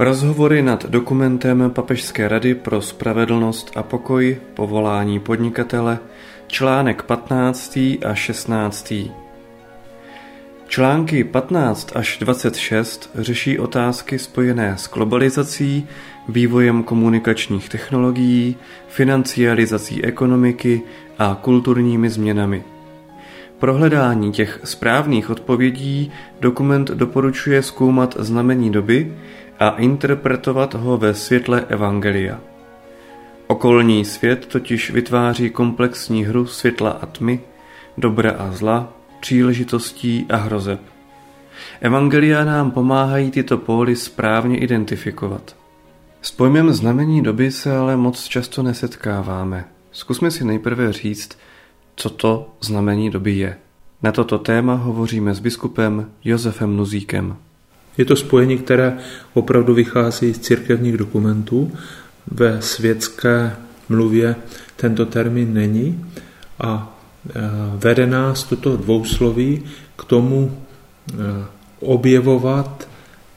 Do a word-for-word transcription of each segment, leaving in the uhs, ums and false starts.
Rozhovory nad dokumentem Papežské rady pro spravedlnost a pokoj, povolání podnikatele, článek patnáctý a šestnáctý. Články patnáct až dvacet šest řeší otázky spojené s globalizací, vývojem komunikačních technologií, financializací ekonomiky a kulturními změnami. Pro hledání těch správných odpovědí dokument doporučuje zkoumat znamení doby a interpretovat ho ve světle evangelia. Okolní svět totiž vytváří komplexní hru světla a tmy, dobra a zla, příležitostí a hrozeb. Evangelia nám pomáhají tyto póly správně identifikovat. S pojmem znamení doby se ale moc často nesetkáváme. Zkusme si nejprve říct, co to znamení doby je. Na toto téma hovoříme s biskupem Josefem Nuzíkem. Je to spojení, které opravdu vychází z církevních dokumentů. Ve světské mluvě tento termín není a vede nás toto dvousloví k tomu objevovat,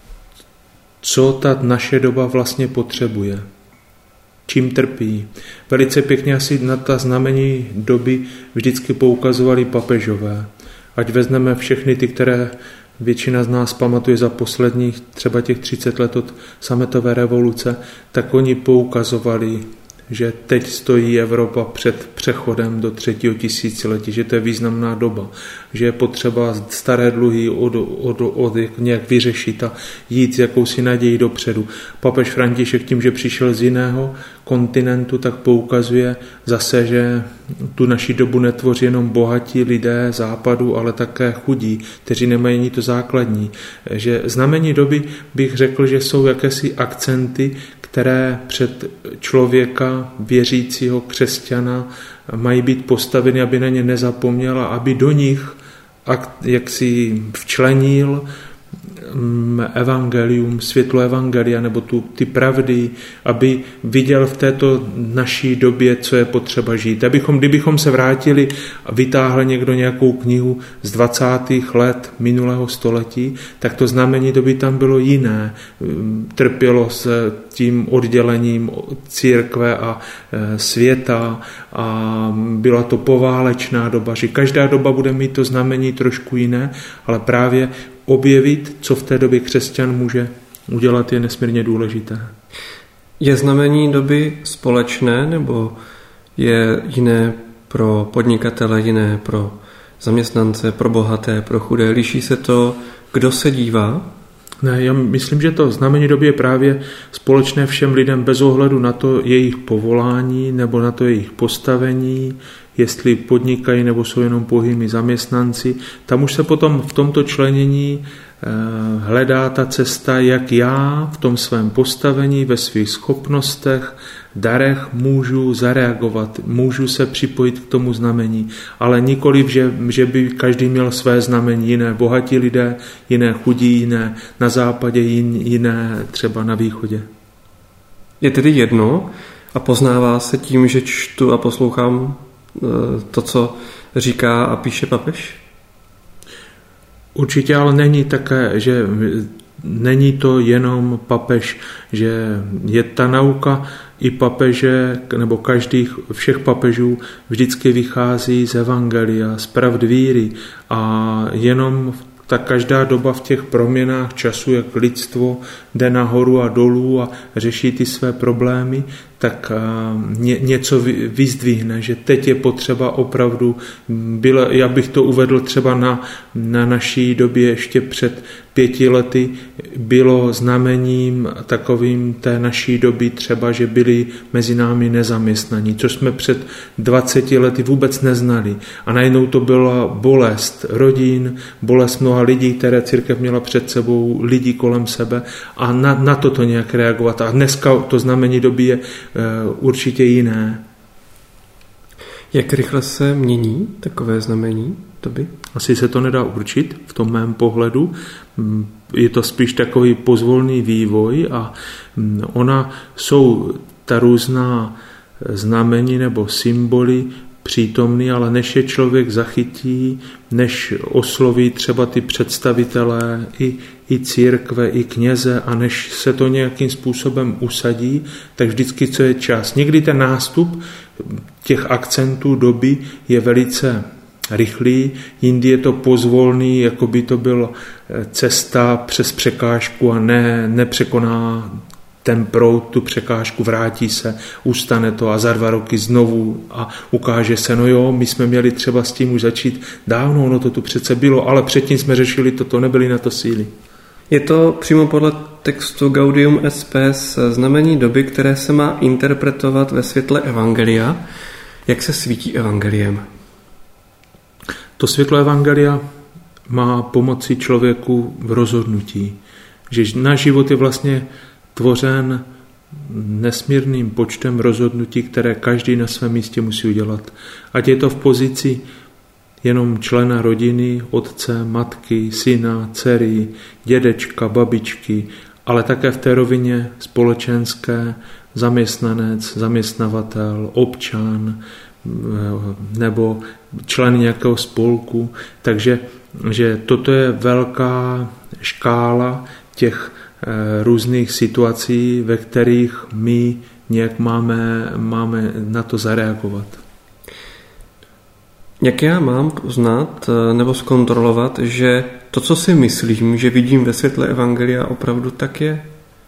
co ta naše doba vlastně potřebuje, čím trpí. Velice pěkně asi na ta znamení doby vždycky poukazovali papežové. Ať vezmeme všechny ty, které většina z nás pamatuje za posledních třeba těch třicet let od sametové revoluce, tak oni poukazovali, že teď stojí Evropa před přechodem do třetího tisíciletí, že to je významná doba, že je potřeba staré dluhy od, od, od nějak vyřešit a jít s jakousi nadějí dopředu. Papež František tím, že přišel z jiného kontinentu, tak poukazuje zase, že tu naši dobu netvoří jenom bohatí lidé západu, ale také chudí, kteří nemají ani to základní. Že znamení doby bych řekl, že jsou jakési akcenty, které před člověka, věřícího křesťana, mají být postaveny, aby na ně nezapomněl a aby do nich jaksi včlenil evangelium, světlo evangelia, nebo tu, ty pravdy, aby viděl v této naší době, co je potřeba žít. Abychom, kdybychom se vrátili a vytáhli někdo nějakou knihu z dvacátých let minulého století, tak to znamení doby tam bylo jiné. Trpělo s tím oddělením církve a světa a byla to poválečná doba, že každá doba bude mít to znamení trošku jiné, ale právě objevit, co v té době křesťan může udělat, je nesmírně důležité. Je znamení doby společné, nebo je jiné pro podnikatele, jiné pro zaměstnance, pro bohaté, pro chudé? Liší se to, kdo se dívá? Ne, já myslím, že to znamení doby je právě společné všem lidem bez ohledu na to jejich povolání nebo na to jejich postavení, jestli podnikají nebo jsou jenom pouhými zaměstnanci. Tam už se potom v tomto členění hledá ta cesta, jak já v tom svém postavení, ve svých schopnostech, darech můžu zareagovat, můžu se připojit k tomu znamení, ale nikoliv, že, že by každý měl své znamení, jiné bohatí lidé, jiné chudí, jiné na západě, jiné třeba na východě. Je tedy jedno a poznává se tím, že čtu a poslouchám to, co říká a píše papež? Určitě, ale není také, že není to jenom papež, že je ta nauka i papeže, nebo každých, všech papežů vždycky vychází z evangelia, z pravd víry a jenom ta každá doba v těch proměnách času, jak lidstvo jde nahoru a dolů a řeší ty své problémy, tak ně, něco vyzdvihne, že teď je potřeba opravdu, bylo, já bych to uvedl třeba na, na naší době ještě před pěti lety, bylo znamením takovým té naší doby třeba, že byli mezi námi nezaměstnaní, což jsme před dvaceti lety vůbec neznali. A najednou to byla bolest rodin, bolest mnoha lidí, které církev měla před sebou, lidí kolem sebe a na, na toto nějak reagovat. A dneska to znamení doby je určitě jiné. Jak rychle se mění takové znamení doby? Asi se to nedá určit v tom mém pohledu. Je to spíš takový pozvolný vývoj a ona jsou ta různá znamení nebo symboly přítomný, ale než je člověk zachytí, než osloví třeba ty představitelé i, i církve, i kněze a než se to nějakým způsobem usadí, tak vždycky co je čas. Někdy ten nástup těch akcentů doby je velice rychlý, jindy je to pozvolný, jako by to byl cesta přes překážku a ne, nepřekoná ten proud, tu překážku, vrátí se, ustane to a za dva roky znovu a ukáže se, no jo, my jsme měli třeba s tím už začít dávno, ono to tu přece bylo, ale předtím jsme řešili toto, nebyly na to síly. Je to přímo podle textu Gaudium et Spes znamení doby, které se má interpretovat ve světle evangelia. Jak se svítí evangeliem? To světlo evangelia má pomoci člověku v rozhodnutí, že náš život je vlastně tvořen nesmírným počtem rozhodnutí, které každý na svém místě musí udělat. Ať je to v pozici jenom člena rodiny, otce, matky, syna, dcery, dědečka, babičky, ale také v té rovině společenské, zaměstnanec, zaměstnavatel, občan nebo člen nějakého spolku. Takže že toto je velká škála těch různých situací, ve kterých my nějak máme, máme na to zareagovat. Jak já mám poznat nebo zkontrolovat, že to, co si myslím, že vidím ve světle evangelia, opravdu tak je?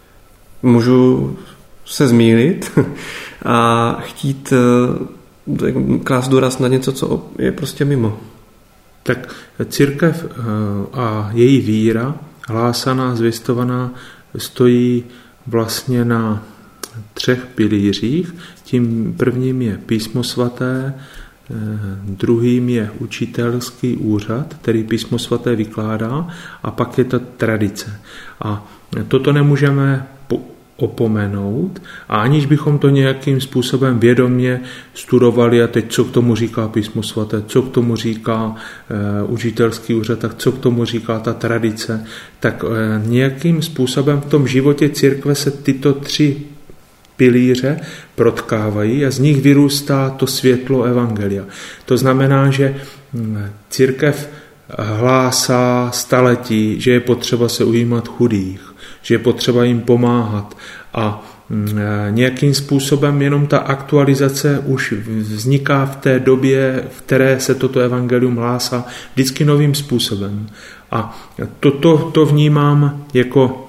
Můžu se zmýlit a chtít klást důraz na něco, co je prostě mimo. Tak církev a její víra, hlásaná, zvěstovaná, stojí vlastně na třech pilířích. Tím prvním je písmo svaté, druhým je učitelský úřad, který písmo svaté vykládá, a pak je to tradice. A toto nemůžeme opomenout, a aniž bychom to nějakým způsobem vědomě studovali a teď co k tomu říká písmo svaté, co k tomu říká e, učitelský úřad, tak co k tomu říká ta tradice, tak e, nějakým způsobem v tom životě církve se tyto tři pilíře protkávají a z nich vyrůstá to světlo evangelia. To znamená, že církev hlásá staletí, že je potřeba se ujímat chudých, že je potřeba jim pomáhat a nějakým způsobem jenom ta aktualizace už vzniká v té době, v které se toto evangelium hlásá vždycky novým způsobem. A toto to vnímám jako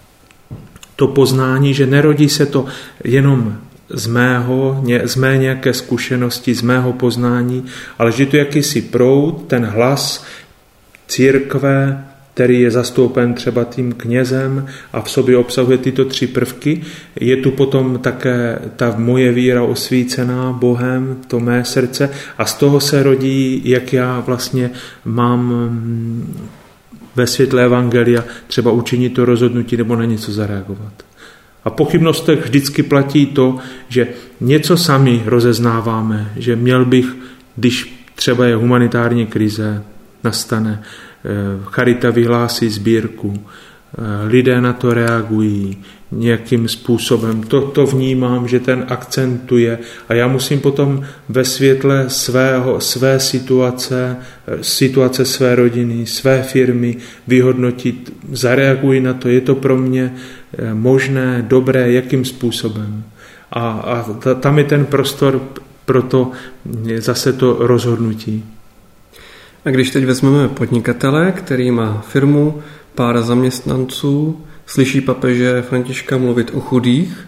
to poznání, že nerodí se to jenom z mého, z mé nějaké zkušenosti, z mého poznání, ale že to je jakýsi proud, ten hlas církve, který je zastoupen třeba tím knězem a v sobě obsahuje tyto tři prvky. Je tu potom také ta moje víra osvícená Bohem, to mé srdce, a z toho se rodí, jak já vlastně mám ve světle evangelia třeba učinit to rozhodnutí nebo na něco zareagovat. A pochybnostech vždycky platí to, že něco sami rozeznáváme, že měl bych, když třeba je humanitární krize, nastane, charita vyhlásí sbírku, lidé na to reagují nějakým způsobem. To, to vnímám, že ten akcentuje a já musím potom ve světle svého, své situace, situace své rodiny, své firmy vyhodnotit, zareaguji na to, je to pro mě možné, dobré, jakým způsobem. A, a tam je ten prostor pro to zase to rozhodnutí. A když teď vezmeme podnikatele, který má firmu, pár zaměstnanců, slyší papeže Františka mluvit o chudých,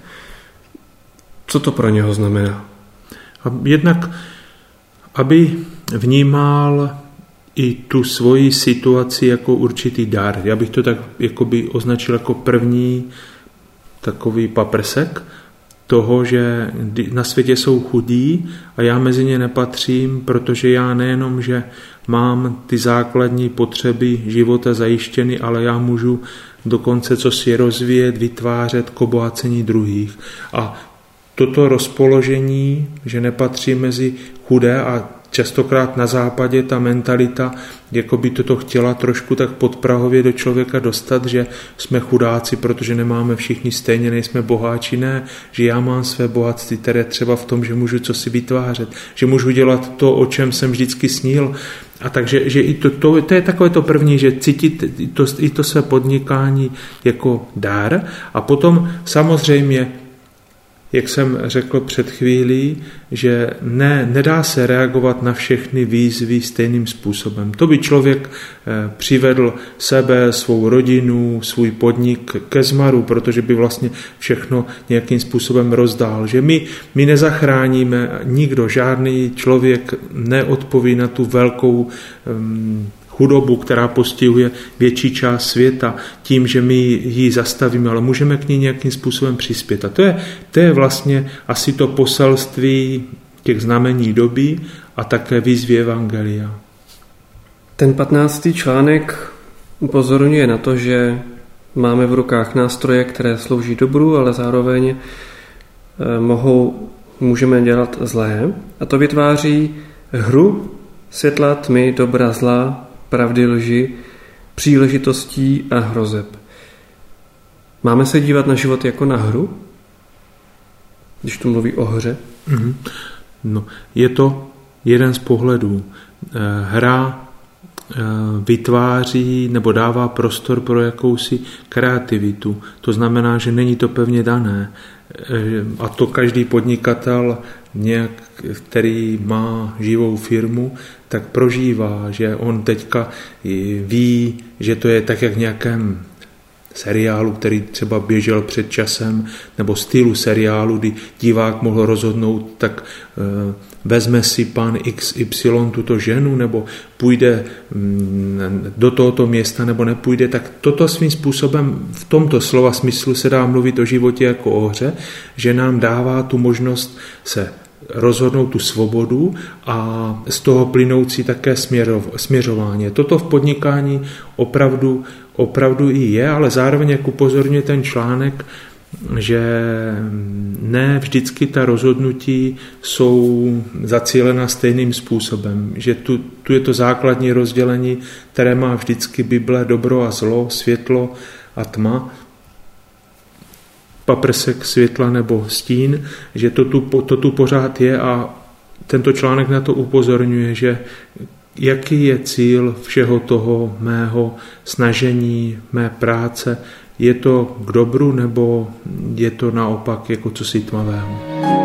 co to pro něho znamená? Jednak, aby vnímal i tu svoji situaci jako určitý dar. Já bych to tak jakoby označil jako první takový paprsek toho, že na světě jsou chudí a já mezi ně nepatřím, protože já nejenom, že mám ty základní potřeby života zajištěny, ale já můžu dokonce co si rozvíjet, vytvářet k obohacení druhých. A toto rozpoložení, že nepatří mezi chudé a častokrát na západě ta mentalita, jako by toto chtěla trošku tak podprahově do člověka dostat, že jsme chudáci, protože nemáme všichni stejně, nejsme boháči, ne, že já mám své bohatství, které třeba v tom, že můžu cosi vytvářet, že můžu dělat to, o čem jsem vždycky snil. A takže že i to, to, to je takové to první, že cítit i to, i to své podnikání jako dar. A potom samozřejmě, jak jsem řekl před chvílí, že ne, nedá se reagovat na všechny výzvy stejným způsobem. To by člověk eh, přivedl sebe, svou rodinu, svůj podnik ke zmaru, protože by vlastně všechno nějakým způsobem rozdál. Že my, my nezachráníme, nikdo, žádný člověk neodpoví na tu velkou um, chudobu, která postihuje větší část světa tím, že my ji zastavíme, ale můžeme k ní nějakým způsobem přispět. A to je, to je vlastně asi to poselství těch znamení doby a také výzvy evangelia. Ten patnáctý článek upozorňuje na to, že máme v rukách nástroje, které slouží dobru, ale zároveň mohou, můžeme dělat zlé. A to vytváří hru světla, tmy, dobra, zla, pravdy, lži, příležitostí a hrozeb. Máme se dívat na život jako na hru? Když tu mluví o hře? Mm-hmm. No, je to jeden z pohledů. Hra vytváří nebo dává prostor pro jakousi kreativitu. To znamená, že není to pevně dané. A to každý podnikatel, nějak, který má živou firmu, tak prožívá, že on teďka ví, že to je tak jak v nějakém seriálu, který třeba běžel před časem, nebo stylu seriálu, kdy divák mohl rozhodnout, tak e, vezme si pan iks ypsilon tuto ženu, nebo půjde mm, do tohoto města, nebo nepůjde, tak toto svým způsobem v tomto slova smyslu se dá mluvit o životě jako o hře, že nám dává tu možnost se rozhodnout tu svobodu a z toho plynoucí také směrov, směřování. Toto v podnikání opravdu, opravdu i je, ale zároveň, jak upozorňuje ten článek, že ne vždycky ta rozhodnutí jsou zacílena stejným způsobem, že tu, tu je to základní rozdělení, které má vždycky Bible, dobro a zlo, světlo a tma, paprsek světla nebo stín, že to tu, to tu pořád je a tento článek na to upozorňuje, že jaký je cíl všeho toho mého snažení, mé práce, je to k dobru nebo je to naopak jako cosi tmavého.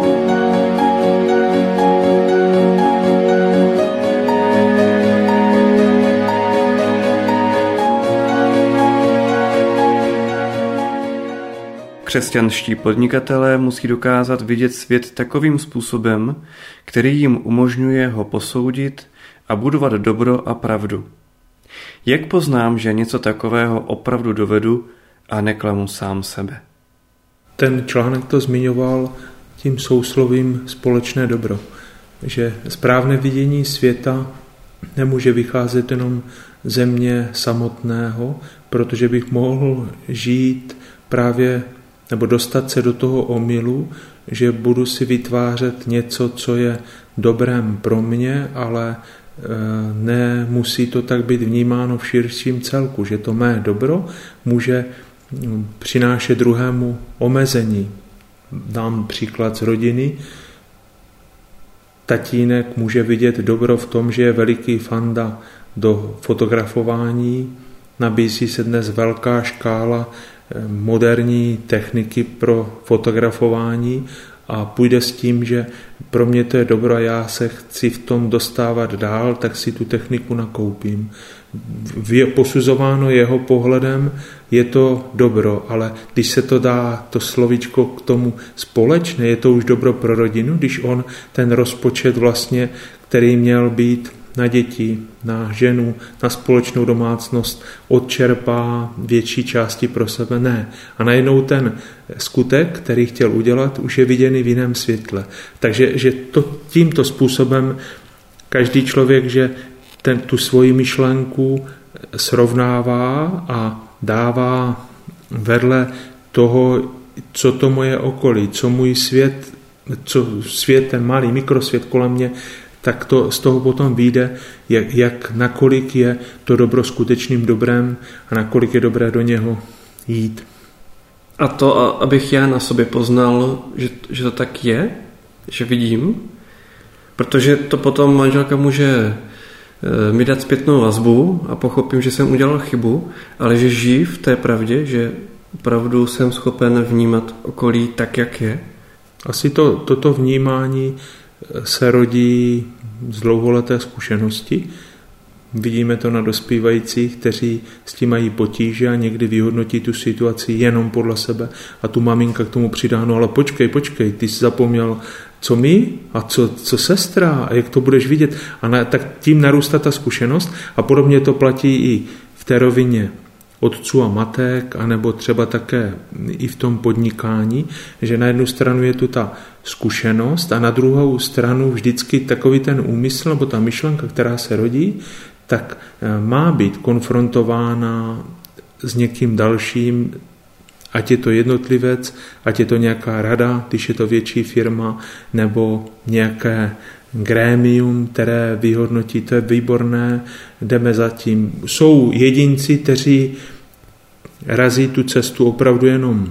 Křesťanští podnikatelé musí dokázat vidět svět takovým způsobem, který jim umožňuje ho posoudit a budovat dobro a pravdu. Jak poznám, že něco takového opravdu dovedu a neklamu sám sebe? Ten článek to zmiňoval tím souslovím společné dobro, že správné vidění světa nemůže vycházet jenom ze mě samotného, protože bych mohl žít právě nebo dostat se do toho omylu, že budu si vytvářet něco, co je dobrém pro mě, ale nemusí to tak být vnímáno v širším celku, že to mé dobro může přinášet druhému omezení. Dám příklad z rodiny. Tatínek může vidět dobro v tom, že je veliký fanda do fotografování, nabízí se dnes velká škála moderní techniky pro fotografování a půjde s tím, že pro mě to je dobro a já se chci v tom dostávat dál, tak si tu techniku nakoupím. Je posuzováno jeho pohledem, je to dobro, ale když se to dá, to slovíčko k tomu společné, je to už dobro pro rodinu, když on ten rozpočet vlastně, který měl být na děti, na ženu, na společnou domácnost, odčerpá větší části pro sebe, ne. A najednou ten skutek, který chtěl udělat, už je viděný v jiném světle. Takže že to, tímto způsobem každý člověk, že ten, tu svoji myšlenku srovnává a dává vedle toho, co to moje okolí, co můj svět, co svět, ten malý mikrosvět kolem mě, tak to z toho potom vyjde, jak, jak nakolik je to dobro skutečným dobrem a nakolik je dobré do něho jít. A to, abych já na sobě poznal, že, že to tak je, že vidím, protože to potom manželka může mi dát zpětnou vazbu a pochopím, že jsem udělal chybu, ale že žiju v té pravdě, že opravdu jsem schopen vnímat okolí tak, jak je. Asi to, toto vnímání se rodí z dlouholeté zkušenosti. Vidíme to na dospívajících, kteří s tím mají potíže a někdy vyhodnotí tu situaci jenom podle sebe a tu maminka k tomu přidá, no ale počkej, počkej, ty jsi zapomněl, co my a co, co sestra a jak to budeš vidět. A na, tak tím narůstá ta zkušenost a podobně to platí i v té rovině otců a matek, anebo třeba také i v tom podnikání, že na jednu stranu je tu ta zkušenost a na druhou stranu vždycky takový ten úmysl nebo ta myšlenka, která se rodí, tak má být konfrontována s někým dalším, ať je to jednotlivec, ať je to nějaká rada, když je to větší firma, nebo nějaké grémium, které vyhodnotí, to je výborné, jdeme za tím. Jsou jedinci, kteří razí tu cestu opravdu jenom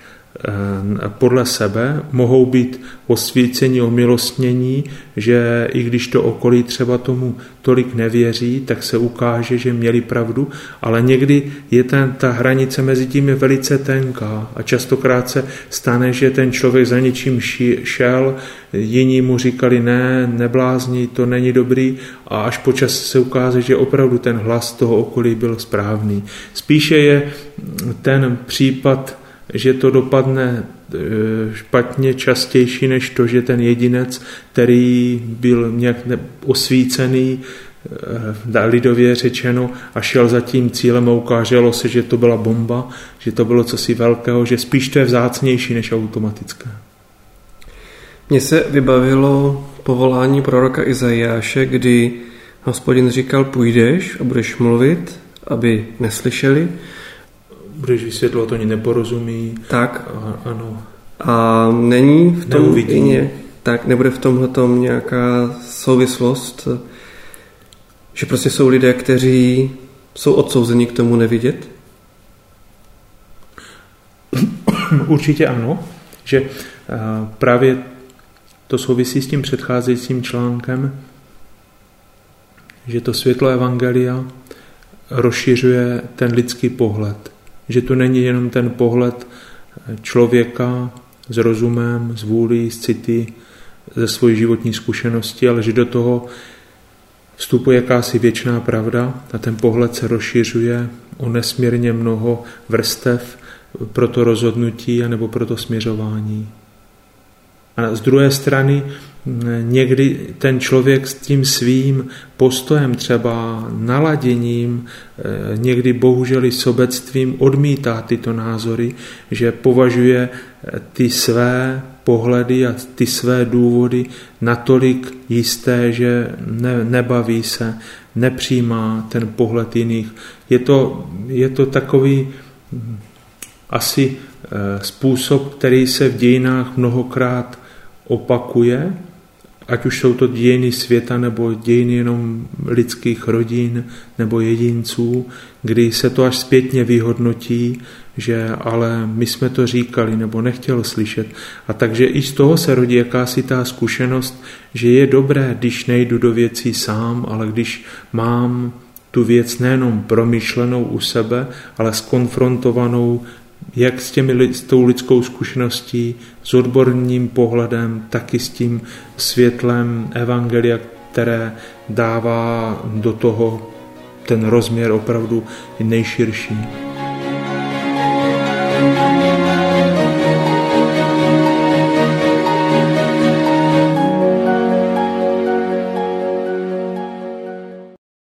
podle sebe, mohou být osvíceni, omilostnění, že i když to okolí třeba tomu tolik nevěří, tak se ukáže, že měli pravdu, ale někdy je ten, ta hranice mezi tím je velice tenká a častokrát se stane, že ten člověk za něčím šel, jiní mu říkali ne, neblázni, to není dobrý a až po čase se ukáže, že opravdu ten hlas toho okolí byl správný. Spíše je ten případ, že to dopadne špatně častější než to, že ten jedinec, který byl nějak osvícený, lidově řečeno, a šel za tím cílem a ukáželo se, že to byla bomba, že to bylo cosi velkého, že spíš to je vzácnější než automatické. Mně se vybavilo povolání proroka Izajáše, kdy Hospodin říkal, půjdeš a budeš mluvit, aby neslyšeli. Budeš vysvětlovat, oni neporozumí. Tak. A, ano. A není v tom Neuvidí. Ně, tak nebude v tomhletom nějaká souvislost, že prostě jsou lidé, kteří jsou odsouzeni k tomu nevidět? Určitě ano, že právě to souvisí s tím předcházejícím článkem, že to světlo evangelia rozšiřuje ten lidský pohled. Že tu není jenom ten pohled člověka s rozumem, s vůlí, s city, ze svojí životní zkušenosti, ale že do toho vstupuje jakási věčná pravda a ten pohled se rozšiřuje o nesmírně mnoho vrstev pro to rozhodnutí anebo pro to směřování. A z druhé strany někdy ten člověk s tím svým postojem, třeba naladěním, někdy bohužel i sobectvím odmítá tyto názory, že považuje ty své pohledy a ty své důvody natolik jisté, že ne, nebaví se, nepřijímá ten pohled jiných. Je to, je to takový asi způsob, který se v dějinách mnohokrát opakuje, ať už jsou to dějiny světa nebo dějiny jenom lidských rodin nebo jedinců, kdy se to až zpětně vyhodnotí, že ale my jsme to říkali nebo nechtěl slyšet. A takže i z toho se rodí jakási ta zkušenost, že je dobré, když nejdu do věcí sám, ale když mám tu věc nejenom promyšlenou u sebe, ale skonfrontovanou jak s, těmi, s tou lidskou zkušeností, s odborným pohledem, tak i s tím světlem evangelia, které dává do toho ten rozměr opravdu nejširší.